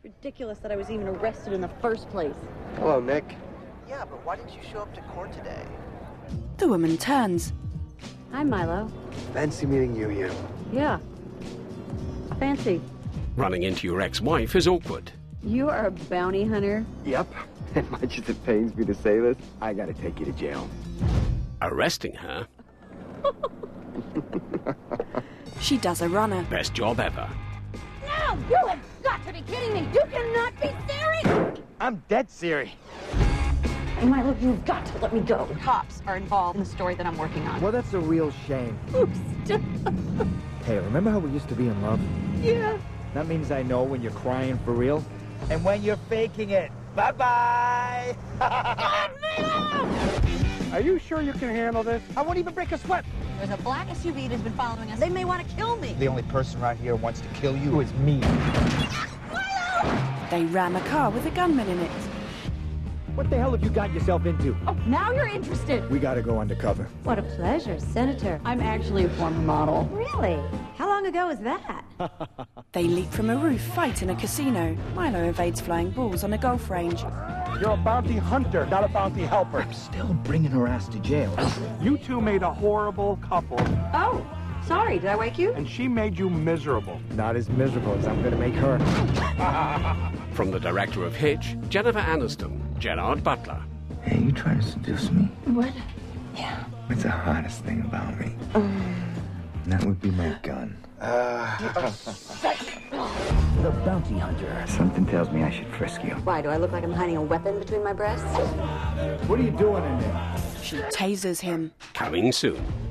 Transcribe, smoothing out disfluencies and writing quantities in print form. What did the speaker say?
Ridiculous that I was even arrested in the first place. Hello, Nick. Yeah, but why didn't you show up to court today? The woman turns. Hi, Milo. Fancy meeting you. Yeah. Fancy. Running into your ex-wife is awkward. You are a bounty hunter? Yep. And much as it pains me to say this, I gotta take you to jail. Arresting her? She does a runner. Best job ever. No! You have got to be kidding me! You cannot be serious! I'm dead serious. Milo, you've got to let me go. Cops are involved in the story that I'm working on. Well, that's a real shame. Oops. Hey, remember how we used to be in love? Yeah. That means I know when you're crying for real and when you're faking it. Bye-bye! Are you sure you can handle this? I won't even break a sweat. There's a black SUV that's been following us. They may want to kill me. The only person right here who wants to kill you is me. They ram a car with a gunman in it. What the hell have you got yourself into? Oh, now you're interested. We gotta go undercover. What a pleasure, Senator. I'm actually a former model. Really? How long ago was that? They leap from a roof, fight in a casino. Milo evades flying balls on a golf range. You're a bounty hunter, not a bounty helper. I'm still bringing her ass to jail. You two made a horrible couple, Oh, sorry. Did I wake you? and she made you miserable. Not as miserable as I'm gonna make her. From the director of Hitch, Jennifer Aniston, Gerard Butler. Hey, you trying to seduce me? What? Yeah. What's the hottest thing about me? That would be my gun. The bounty hunter. Something tells me I should frisk you. Why, do I look like I'm hiding a weapon between my breasts? What are you doing in there? She tasers him. Coming soon.